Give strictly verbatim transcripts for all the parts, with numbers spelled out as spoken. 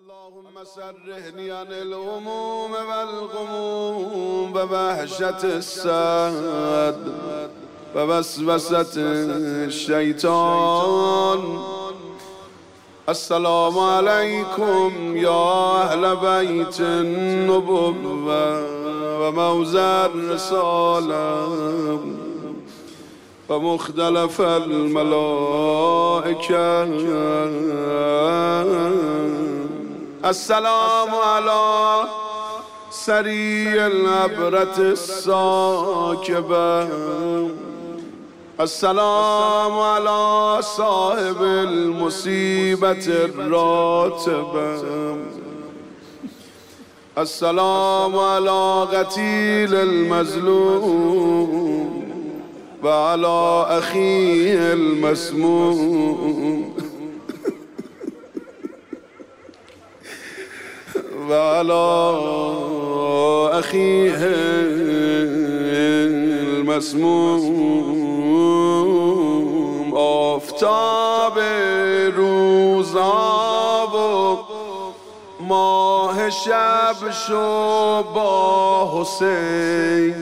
اللهم سرحني عن الهموم والغموم ووحشة السد ووسوسة الشيطان. السلام عليكم يا أهل بيت النبوة وموزع الرسالة ومختلف الملائكة. السلام على سري العبرة الساكبة. السلام على صاحب المصيبة الراتبة. السلام على قتيل المظلوم وعلى أخيه المسموم وعلى أخيه المسموم. آفتاب روزا و ماه شب شو با حسین.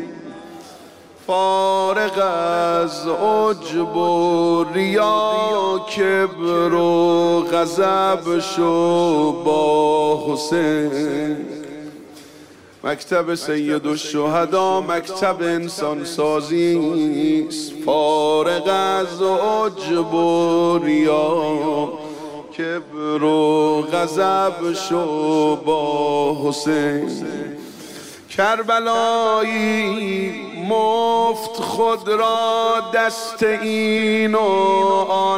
فارغ از عجب و ریا کبر و غضب شو با حسین. مکتب سید الشهدا مکتب انسان سازی است. فارغ از عجب و ریا کبر و غضب شو با حسین. کربلایی مفت خود را دست این و آن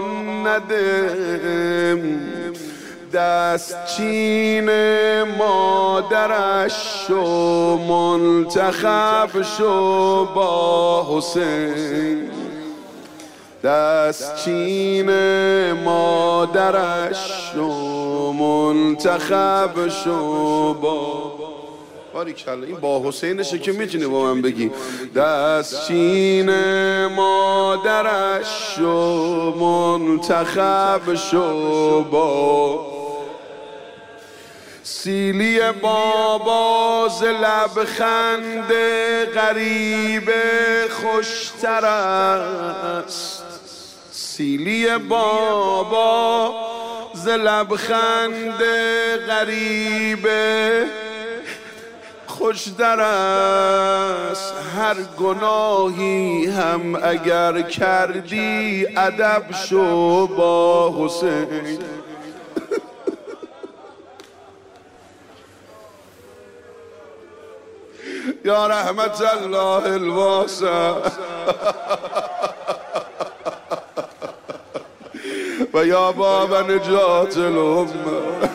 ندم. دست چین مادرش شو منتخب شو با حسین. دست چین مادرش شو منتخب شو با. باریکلا این با حسینشه که میتونی با من بگی. دست چین مادرش شو منتخب شو با. سیلی بابا ز لبخند غریب خوشتر است. سیلی بابا ز لبخند غریب خوشتر است. هر گناهی هم اگر کردی ادب شو با حسین. یا رحمت الله الواسع و یا باب نجات الامه.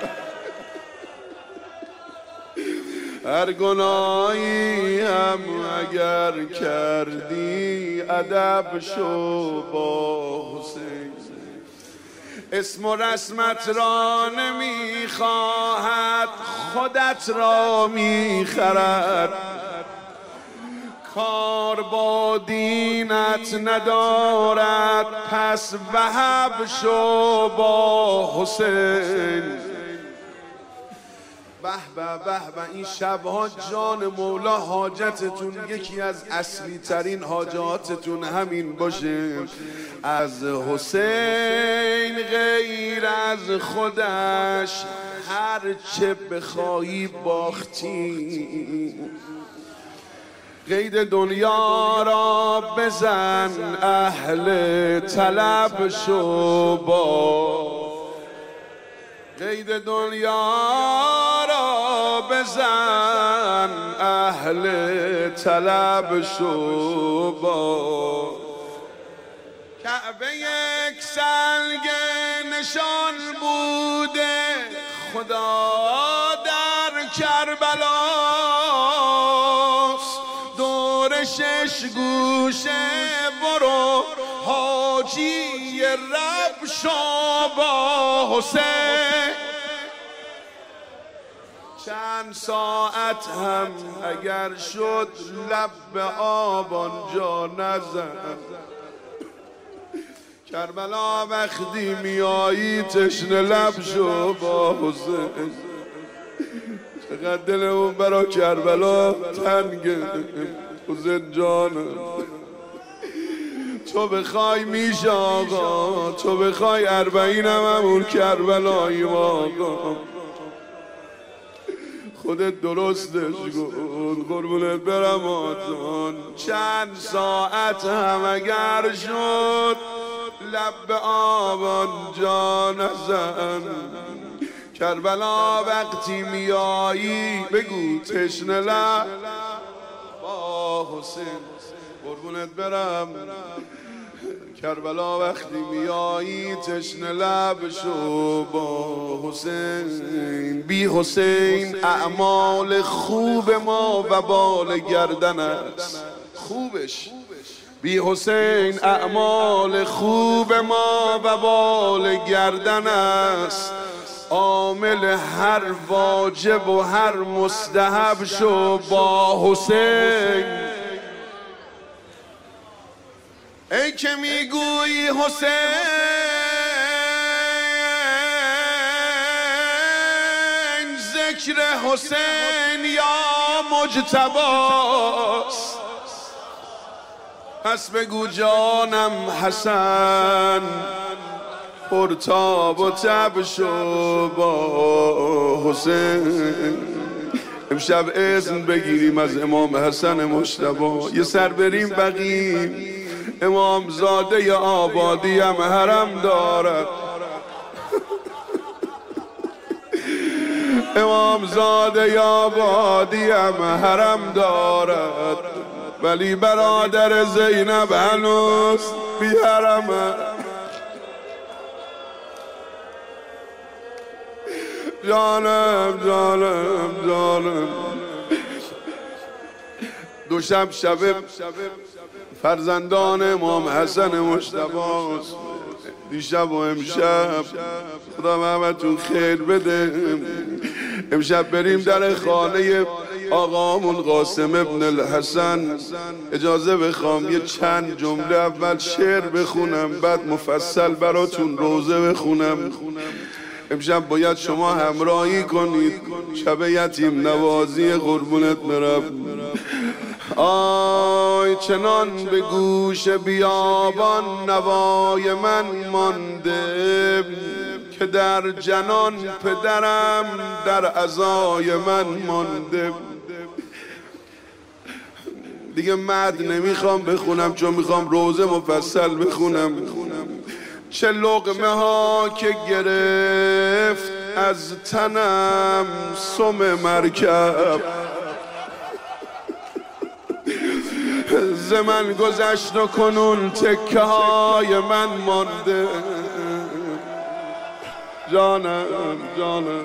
هر گناهی هم اگر کردی ادب شو با حسین. اسم و رسمت را نمیخواهد خودت را میخرد. کار با دینت ندارد پس وهب شو با حسین. به به به به این شبها جان مولا حاجتتون یکی از اصلی ترین حاجاتتون همین باشه. از حسین غیر از خودش هر چه بخواهی باختی. قید دنیا را بزن اهل طلب شو با. قید دنیا را بزن اهل طلب شو با. کعبه یک سنگ نشان بوده خدا در کربلاست. دور شش گوشه برو حاجی رب شو با حسین. چند ساعت هم اگر شد لب به آب آنجا نزن. کربلا وقتی میایی تشنه لب شو با حسین. چقدر دلمون برا کربلا تنگه حسین جانم. تو بخوای میشه آقا، تو بخوای اربعین هم همون کربلایی آقا. خودت درستش کن قربونت برم آجان. چند ساعت هم اگر شد لب به آبان جا نزن. کربلا وقتی میایی بگو تشنه لب با حسین. قربونت برم کربلا وقتی میایی تشنه لب شو با حسین. بی حسین اعمال خوب ما و بال گردن است خوبش. بی حسین اعمال خوب ما و بال گردن است. عامل هر واجب و هر مستحب شو با حسین. ای که میگویی حسین ذکر حسین یا مجتباست، پس بگو جانم حسن پرتاب و تب شو با حسین. امشب اذن بگیریم از امام حسن مجتبی یه سر بریم بقیم. امام زاده آبادی هم حرم دارد. امام زاده آبادی هم حرم دارد، ولی برادر زینب هنوز بی حرمه. جانم جانم جانم. دو شب شب فرزندان امام حسن مجتبی دیشب و امشب. خدا محمدتون خیر بده. امشب بریم در خانه آقامون قاسم ابن الحسن. اجازه بخوام یه چند جمله اول شعر بخونم بعد مفصل براتون روزه بخونم. امشب باید شما همراهی کنید. شب یتیم نوازی قربونت برم. آی چنان به گوش بیابان نوای من مانده که در جنان پدرم در عزای من مانده. دیگه مد نمیخوام بخونم چون میخوام روزه مفصل بخونم. چه لقمه ها که گرفت از تنم سم مرکب، ز من گذشت و کنون تکه های من مانده. جانم جانم.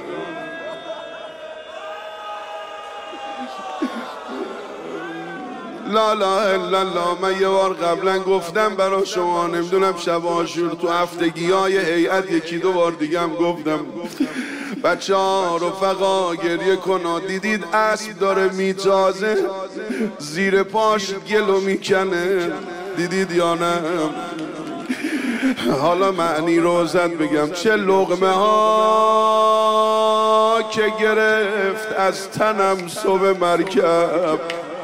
لا لا الا الله. من یه بار قبلا گفتم برای شما، نمیدونم شب عاشور تو هفتگی های هیئت یکی دو بار دیگه هم گفتم. بچه ها رفقا گریه کنا. دیدید اسب داره میتازه زیر پاش گلو میکنه؟ دیدید یا نه؟ حالا معنی روزت بگم. چه لقمه ها که گرفت از تنم صبح مرکب،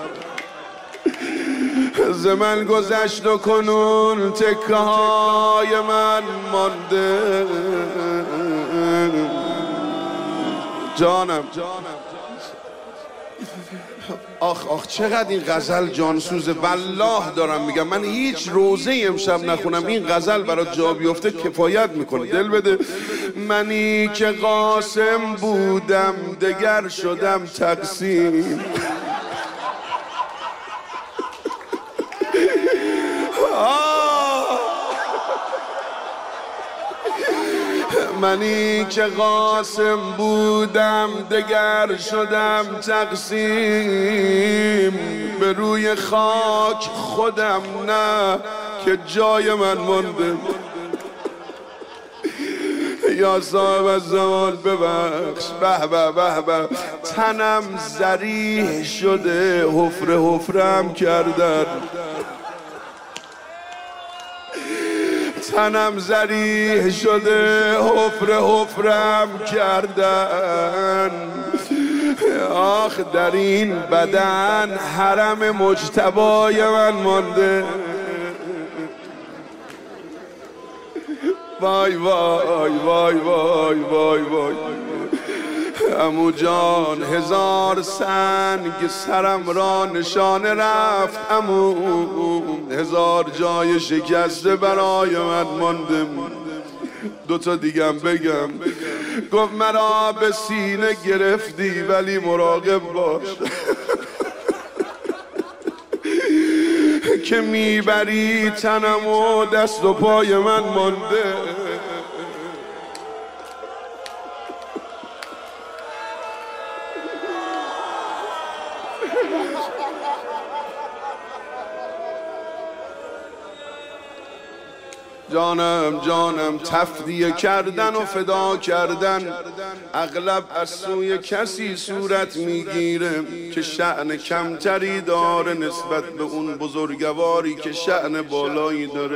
ز من گذشت و کنون تکه های من مانده. جانم آخ آخ چقدر این غزل جانسوزه. والله دارم میگم من هیچ روزه امشب نخونم این غزل برات جا بیفته کفایت میکنه. دل بده. منی که قاسم بودم دگر شدم تقسیم. منی که قاسم بودم دگر شدم تقسیم. به روی خاک خودم نه که جای من مانده. یا صاحب الزمان ببخش. به به به به. تنم ذریح شده حفره حفرم کردن. تنم زریح شده حفره حفرم کردن آخ در این بدن حرم مجتبای من مانده وای وای وای وای وای وای عمو جان هزار سنگ سرم را نشانه رفت عمو هزار جای شکسته برای من مانده دوتا دیگم بگم گفت مرا به سینه گرفتی ولی مراقب باش که میبری تنم و دست و پای من مانده جانم جانم تفدیه کردن و فدا کردن اغلب از سوی کسی صورت میگیره که شأن کمتری داره نسبت به اون بزرگواری که شأن بالایی داره.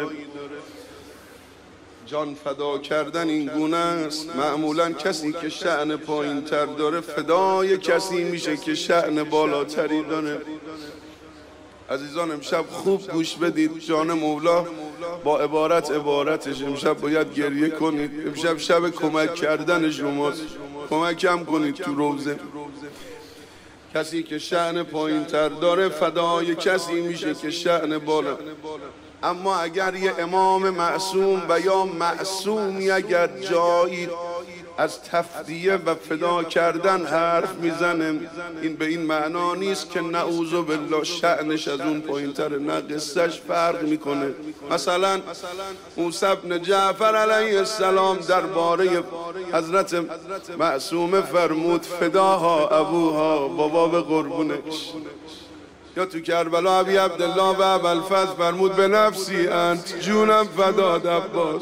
جان فدا کردن این گونه است، معمولا کسی که شأن پایین تر داره فدای کسی میشه که شأن بالاتری داره. عزیزان امشب خوب گوش بدید، جان مولا با عبارت عبارتش امشب باید گریه کنید. امشب شب کمک کردن شماست، کمک هم کنید تو روزه. کسی که شأن پایین تر داره فدای کسی میشه که شأن بالا. اما اگر یه امام معصوم و یا معصومی اگر جایی از تفدیه و فدا کردن حرف میزنه، این به این معنا نیست که نعوذ بالله شأنش از اون پایین‌تر، نه قصهش فرق میکنه. مثلا موسی بن جعفر علیه السلام درباره حضرت معصومه فرمود فداها ابوها، بابا به قربونش. یا تو کربلا ابی عبدالله و ابوالفضل فرمود به نفسی انت، جونم فداد عباس.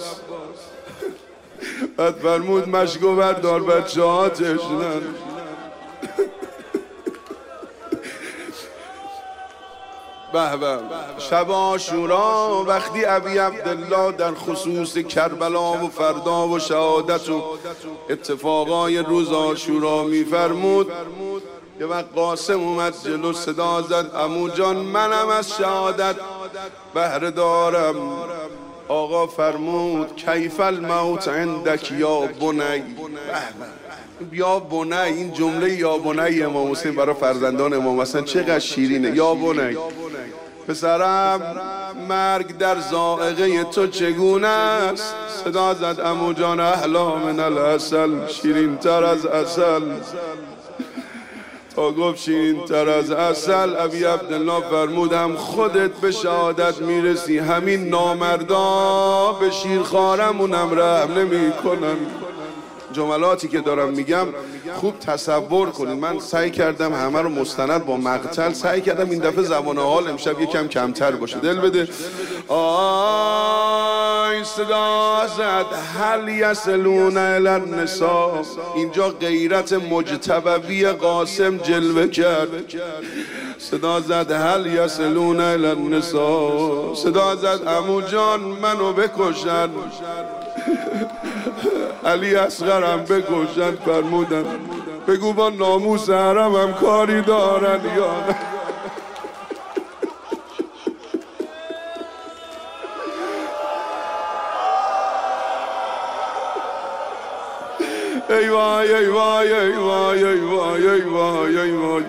بعد فرمود مشکو بردار بچه ها تشنن. به به شب عاشورا وقتی ابی عبدالله در خصوص کربلا و فردا و شهادت و اتفاقای روز عاشورا میفرمود، یه وقت قاسم اومد جلو صدا زد عمو جان منم از شهادت بهره دارم. آقا فرمود کیف الموت عندک یا بنی. یا بنی، این جمله یا بنی امام حسین برای فرزندان امام حسن چقدر شیرینه. یا بنی پسرم مرگ در ذائقه تو چگونه است؟ صدا زد عمو جان احلا من العسل، شیرین تر از عسل. تا گفت شیرین تر از عسل، ابی عبدالله فرمودم خودت به شهادت میرسی، همین نامردا به شیرخوارمونم رحم نمی کنن. جملاتی که دارم میگم خوب تصور کنید. من سعی کردم همه رو مستند با مقتل، سعی کردم این دفعه زبان حال امشب یکم کمتر باشه. دل بده. آی صدا زد هل یصلون الی النساء. اینجا غیرت مجتبی قاسم جلوه کرد. صدا زد هل یصلون الی النساء. صدا زد عمو جان منو بکشن، علی اصغرم بکشن. فرمودن بگو با ناموس حرمم کاری دارن یا نه. ای وای ای وای ای وای ای وای ای وای ای وای.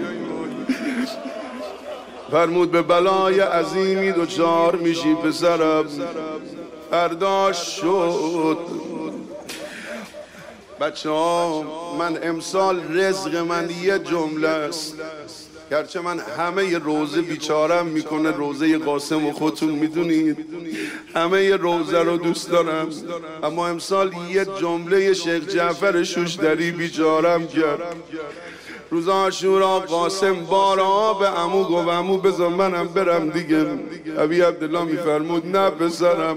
فرمود به بلای عظیمی دچار میشی پسرم. فردا شد بچه ها، من امسال رزق من یه جمله است، گرچه من همه ی روزه بیچارم میکنه، روزه قاسم و خودتون میدونید همه ی روزه رو دوست دارم، اما امسال یه جمله شیخ جعفر شوشتری بیچارم کرد. روز عاشورا قاسم بارا به عمو گفت عمو بذار منم برم دیگه. ابی عبدالله میفرمود نه پسرم.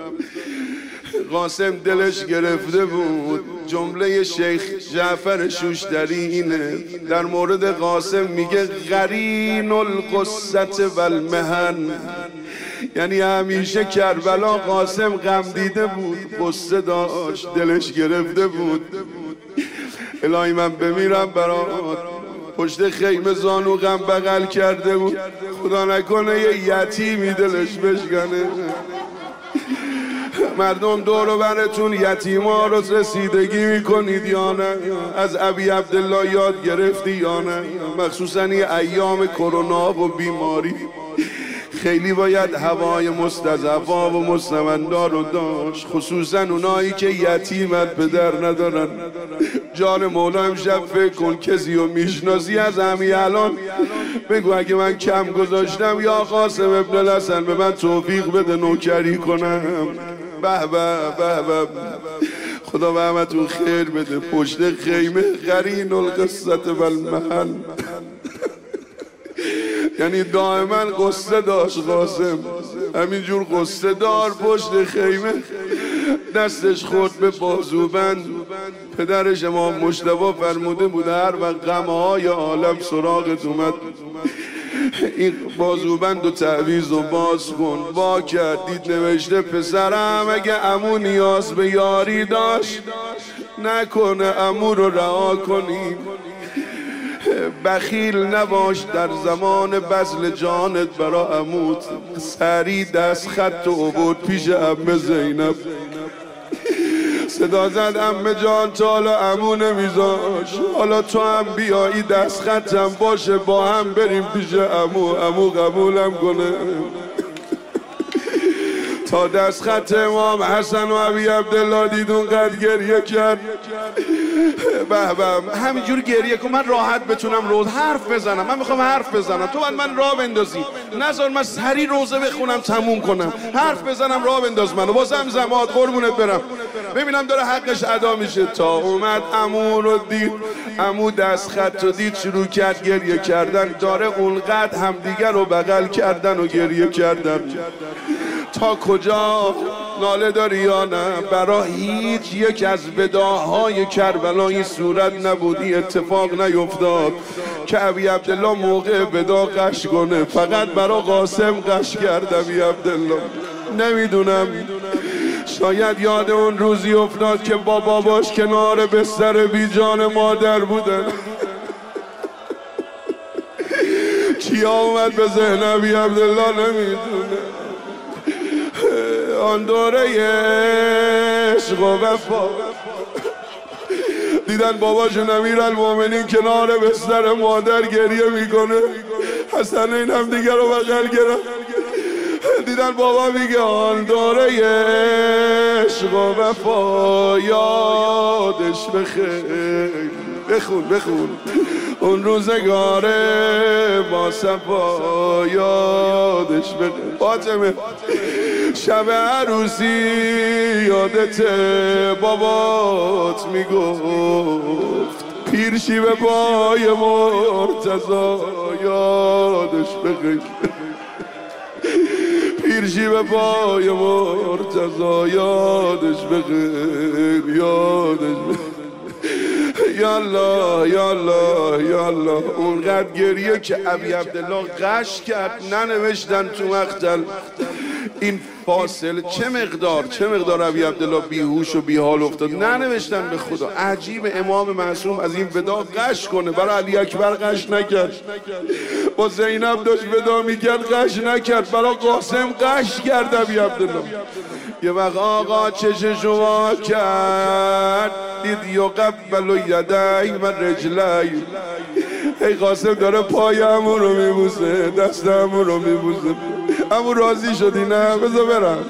قاسم دلش گرفته بود. جمله شیخ جعفر شوشتری اینه در مورد قاسم، میگه قرین القصة والمحن، یعنی همیشه کربلا قاسم غم دیده بود، غصه داشت، دلش گرفته بود. الهی من بمیرم برات. پشت خیمه زانو غم بغل کرده بود، خدا نکنه یه یتیمی دلش بشکنه. مردم دور و برتون یتیما رو رسیدگی میکنید یا نه؟ از ابی عبدالله یاد گرفتی یا نه؟ مخصوصا این ایام کرونا و بیماری خیلی باید هوای مستضعفا و مستمندا رو داشت، خصوصا اونایی که یتیمت پدر ندارن. جان مولا امشب فکر کن کسی رو میشناسی از همین الان بگو اگه من کم گذاشتم یا قاسم ابن الحسن به من توفیق بده نوکری کنم. به به به به، خدا به همتون خیر بده. پشت خیمه قرین القصة والمحل، یعنی دائما قصه داشت قاسم، همینجور قصه دار پشت خیمه، دستش خورد به بازوبند. پدرش امام مجتبی فرموده بود هر وقت غمهای عالم سراغت اومد این بازوبند و تعویض و باز کن. با کردید نوشته پسرم اگه عمو نیاز به یاری داشت نکنه عمو رو رها کنی. بخیل نباش در زمان بذل جانت برا عموت. سری دست خط و عبود پیش عمه زینب، صدا زد عمه جان تا حالا عمو نمیذاش، حالا تو هم بیایی دست خطم باشه با هم بریم پیش عمو، عمو قبولم کنه. تا دست خط امام حسن و ابی عبدالله دید اونقدر گریه کرد. به به، همینجور گریه کن من راحت بتونم روز حرف بزنم. من میخوام حرف بزنم، تو باید من راه بندازی، نذار من سری روزه بخونم تموم کنم، حرف بزنم راه بنداز منو با زمزمات قربونت برم ببینم داره حقش ادا میشه. تا اومد عمو رو دید، عمو دست خط رو دید شروع کرد گریه کردن. داره اونقدر همدیگر رو بغل کردن و گریه کردن. تا کجا ناله داری یا نه؟ برا هیچ یک از وداعهای کربلا این صورت نبودی، اتفاق نیفتاد که ابی عبدالله موقع ودا قش کنه. فقط برا قاسم قش کرد ابی عبدالله. نمیدونم، شاید یاد اون روزی افتاد که با باباش کنار بستر بی جان مادر بودن. کیا اومد به ذهن ابی عبدالله نمیدونه. آن دوره عشق و وفا دیدن باباشون امیرالمومنین کنار بستر مادر گریه میکنه، حسنین هم دیگر رو بغل گرفت. دیدن بابا میگه آن دوره عشق و وفا یادش بخیر. بخون بخون اون روزگاره با صفا یادش بخیر. فاطمه شب عروسی یادت بابات میگفت پیرشی به پای مرتضی یادش بخیر. پیرشی به پای مرتضی یادش بخیر یادش بخیر. یالله یالله یالله. اونقدر گریه که ابی عبدالله قش کرد ننوشتن تو مقتل این فاصله چه مقدار چه مقدار ابی عبدالله بیهوش و بیحال افتاد، ننوشتن به خدا. عجیب امام معصوم از این ودا قش کنه، برای علی اکبر قش نکرد، با زینب داشت ودا میکرد قش نکرد، برای قاسم قش کرد ابی عبدالله. یه وقت آقا چشش وا کرد دید یقبل و یدی و رجلی. ای قاسم داره پای عمو رو میبوسه، دست عمو رو میبوسه. عمو راضی شدی نه؟ بذار برم.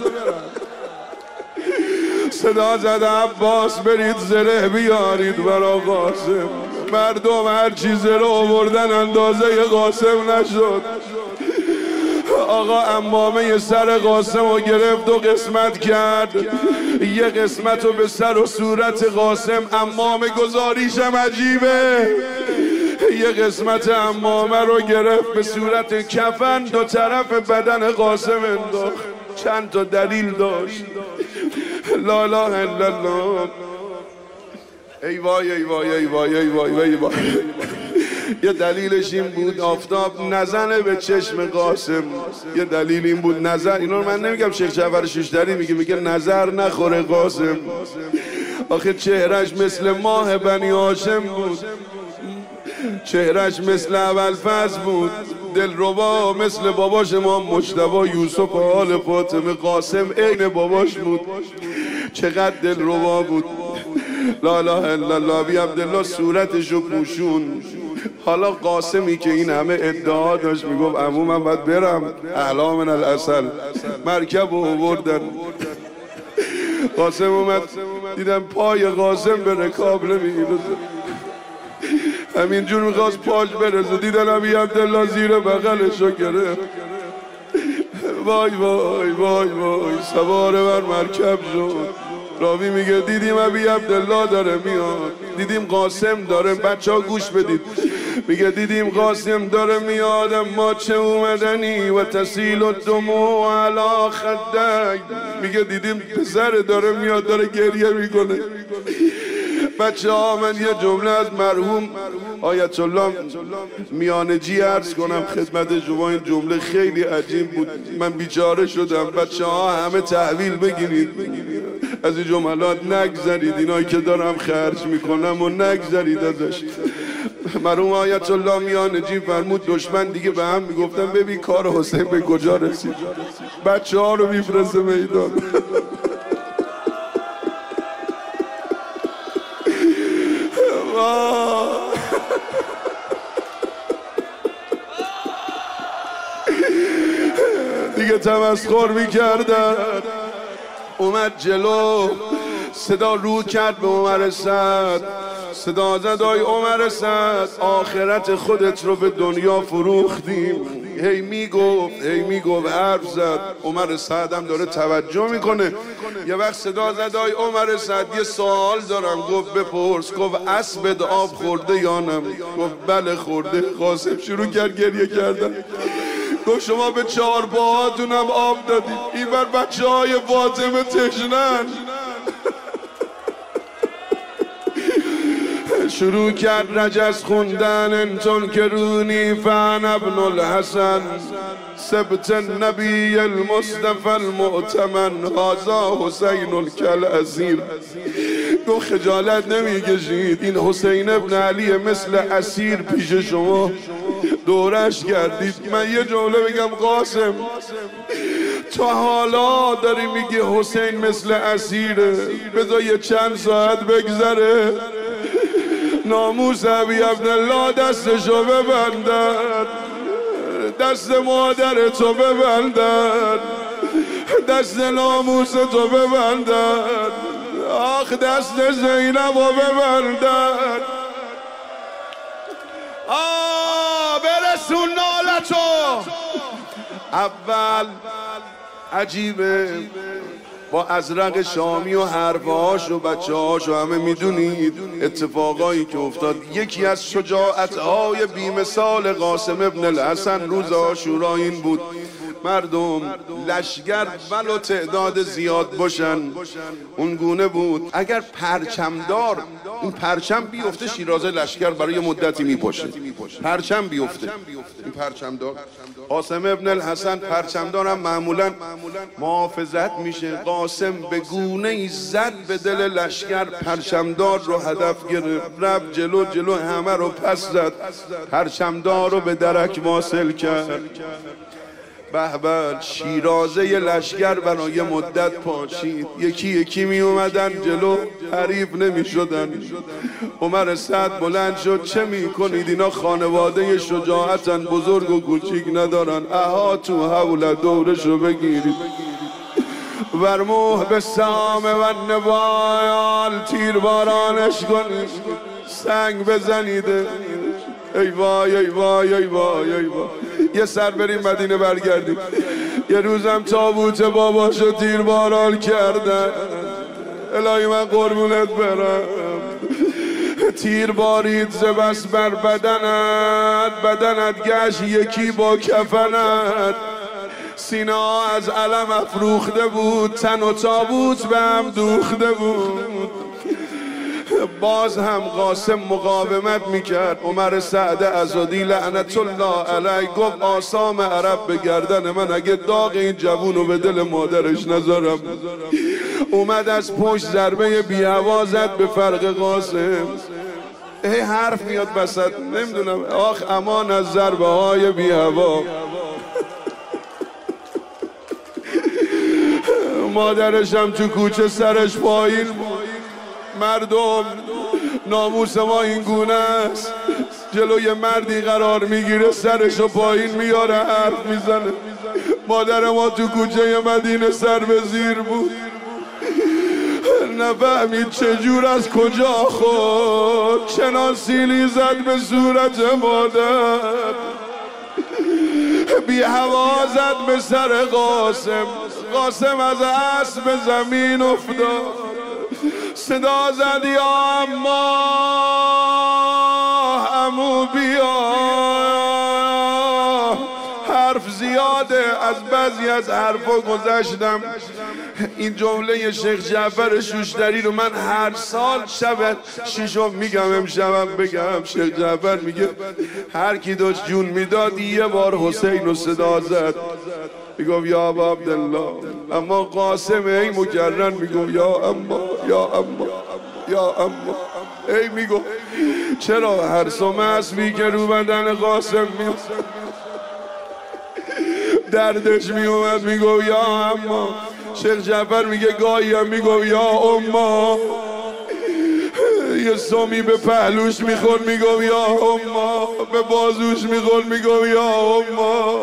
صدا زد عباس برید زره بیارید برا قاسم. مردم هر چیز رو آوردن اندازه قاسم نشد. آقا امامه سر قاسم رو گرفت و قسمت کرد. یه قسمت رو به سر و صورت قاسم، امامه گذاریشم عجیبه. یه قسمت امامه رو گرفت به صورت کفن، دو طرف بدن قاسم انداخت. چند تا دلیل داشت. لا اله الا الله. ای وای ای وای ای وای ای وای ای وای. یه دلیلش این بود آفتاب نزنه به چشم قاسم. یه دلیل این بود نظر، اینا رو من نمیگم، شیخ جعفر شیشتری میگه میگه نظر نخوره قاسم. آخه چهرش مثل ماه بنی هاشم بود، چهرش مثل ابوالفضل بود، دلربا مثل باباش امام مجتبی یوسف آل فاطمه. قاسم عین باباش بود، چقدر دلربا بود. لا اله الا الله. بی عبدالله صورتشو پوشون. حالا قاسمی که این همه ادعا داشت میگفت عمو من باید برم احلا من العسل، مرکب رو آوردن. قاسم اومد دیدم پای قاسم به رکاب نمیرسه، همینجور میخواست پاش برسه، دیدن بی عبدالله زیر بغلشو گرفت. وای وای وای وای سوار بر مرکب شد. راوی میگه دیدیم ابی عبدالله داره میاد، دیدیم قاسم داره، بچه ها گوش بدید، میگه دیدیم قاسم داره میاد، اما چه اومدنی و تسیل الدموع علی خدک. میگه دیدیم پسر داره میاد داره گریه میکنه. بچه ها من یه جمله از مرحوم آیت الله میانجی عرض کنم خدمت شما. این جمله خیلی عجیب بود، من بیچاره شدم. بچه ها همه تحویل بگیرید، از این جملات نگذرید، اینایی که دارم خرج میکنم و نگذرید ازش. مرحوم آیت الله میانجی فرمود دشمن دیگه به هم میگفتن ببین کار حسین به کجا رسید، بچه ها رو میفرسته میدان. دیگه تمسخر میکردن. اومد جلو، صدا رو کرد به عمر سعد، صدا زد آی عمر سعد آخرت خودت رو به دنیا فروختیم. هی میگفت هی میگفت حرف زد. عمر سعد هم داره توجه میکنه. یه وقت صدا زد آی عمر سعد یه سوال دارم. گفت بپرس. گفت اسبت آب خورده یا نه؟ گفت بله خورده. قاسم شروع کرد گریه کردن. گفت شما به چهار پاهاتونم آب دادید، این بر بچه های فاطمه تشنن. شروع کرد رجز خوندن انتون کرونی فن ابن الحسن سبت النبی المصطفى المؤتمن هذا حسین الکلاسیر. گفت خجالت نمیکشید، این حسین ابن علی مثل اسیر پیش شما دورش کردید. من یه جمله بگم قاسم، تا حالا داری میگی حسین مثل اسیره، بذار یه چند ساعت بگذره ناموس ابی عبدالله دستشو ببندن، دست مادر تو ببندن، دست ناموس تو ببندن، آخ دست زینب رو ببندن. آه برسون نالتو. اول عجیبه با ازرق شامی و حرفهاش و بچه هاش و همه میدونید اتفاقایی که افتاد. یکی از شجاعتهای بیمثال قاسم ابن الحسن روز عاشورا این بود مردم لشگر ولو تعداد زیاد باشن اون گونه بود اگر پرچمدار این پرچم بیفته شیرازه لشگر برای مدتی میپاشه، پرچم بیفته این پرچمدار. قاسم ابن الحسن پرچمدارم معمولا محافظت میشه. قاسم به گونه ای زد به دل لشگر، پرچمدار رو هدف گرفت، رفت جلو جلو همه رو پس زد، پرچمدار رو به درک واصل کرد. به به شیرازه ی لشگر برای مدت پاشید، یکی یکی می اومدن جلو، حریف نمی شدن. عمر سعد بلند شد چه می کنید؟ اینا خانواده شجاعتن، بزرگ و کوچیک ندارن، اها تو حول دورشو بگیرید، ورموه به سام و نبایال تیر بارانش کنید، سنگ بزنید. ای وای ای وای ای وای ای وای. یه سر بریم مدینه برگردیم. یه روزم تابوت باباشو تیر باران کردن، الهی من قربونت برم. تیر بارید زبس بر بدنت، بدنت گشت یکی با کفنت، سینا از علم افروخته بود، تن و تابوت به هم دوخته بود. باز هم قاسم مقاومت میکرد. عمر سعد عزادی لعنت الله علیه گفت آسام عرب به گردن من، اگه داغ این جوونو به دل مادرش نذارم. اومد از پشت ضربه بی‌هوا زد به فرق قاسم. هی حرف میاد وسط، نمیدونم آخ امان از ضربه های بی‌هوا. مادرش هم تو کوچه سرش پایین. مردم ناموس ما این گونه است، جلوی مردی قرار میگیره سرشو پایین میاره حرف میزنه. مادر ما تو کوچه مدینه سر به زیر بود، نفهمید چجور از کجا خود چنان سیلی زد به صورت مادر. بی هوا زد به سر قاسم. قاسم از اسب به زمین افتاد. صدا زد یا اما عمو بیا. حرف زیاده، از بعضی از حرفا گذشتم. این جمله شیخ جعفر شوشتری رو من هر سال شب شیشم میگم، امشبم بگم. شیخ جعفر میگه هر کی داشت جون میداد یه بار حسین رو صدا زد، میگم یا ابا عبدالله. اما قاسم ای مکرر میگم یا اما یا اما یا اما. ای میگم چرا هر سمه اسبی که رو بدن قاسم میاد دردش میومد میگو یا اما. شیخ جعفر میگه گاهی هم میگو یا اما. یه سمی به پهلوش میخور میگو یا اما، به بازوش میخور میگو یا اما.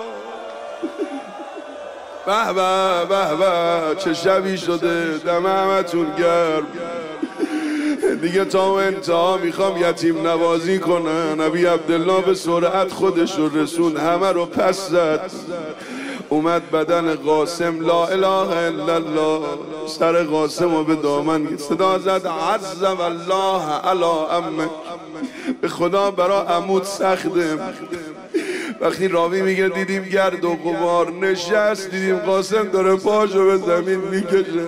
به به به به چه شبی شده، دم همتون گرم. دیگه تا انتها میخوام یتیم نوازی کنن. نبی عبدالله به سرعت خودش رو رسون، همه رو پس زد. اومد بدن قاسم، لا اله الا الله، سر قاسم رو به دامن صدا زد عز والله علی امک. به خدا برا عمود سخته. وقتی راوی میگه دیدیم گرد و غبار نشست، دیدیم قاسم داره پاشو به زمین میکشه.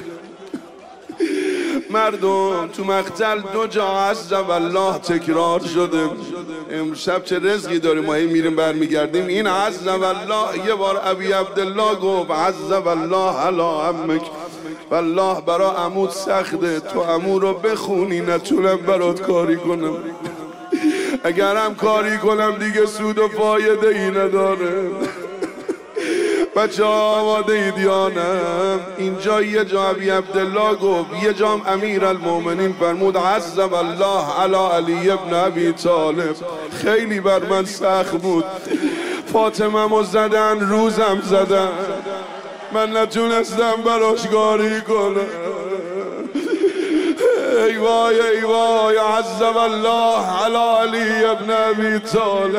مردم تو مقتل دو جا عز والله تکرار شده. امشب چه رزقی داریم، ما هی میریم برمیگردیم. این عز والله یه بار ابی عبدالله گفت عز والله علی امک. والله برا عمود سخته، تو عمو رو بخونی نتونم برات کاری کنم. اگرم کاری کنم دیگه سود و فایده ای نداره. بچه آماده اید یا نه؟ اینجا یه جا ابی عبدالله گفت، یه جام امیر المومنین فرمود عز والله علی علی ابن ابی طالب. خیلی بر من سخت بود، فاطمه مو زدن، روزم زدن، من نتونستم براش کاری کنم. ای وای ای وای عز والله علی علی ابن ابی طالب.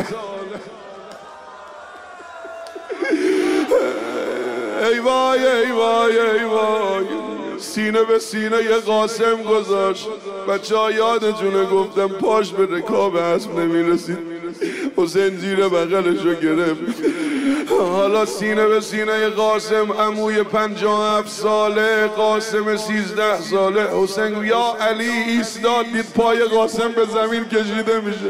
ای وای ای وای ای وای. سینه به سینه یه قاسم گذاشت. بچه ها یادتونه گفتم پاش به رکاب اسب نمیرسید، حسین زیر بغلشو گرفت. حالا سینه به سینه قاسم، عموی پنجاه هفت ساله، قاسم سیزده ساله. حسین یا علی ایستاد، دید پای قاسم به زمین کشیده میشه.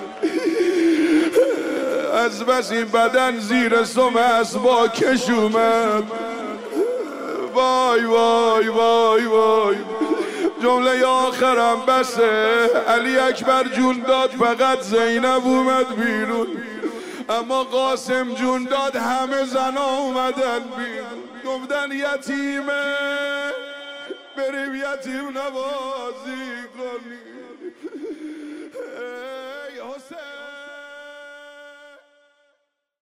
از بس این بدن زیر سم اسبا کش اومد. وای وای وای وای. جمله آخرم بسه. علی اکبر جون داد، فقط زینب اومد بیرون. اما قاسم جون داد، همه زنا اومدن بیرون. گفتن یتیمه، بریم یتیم نوازی کنیم.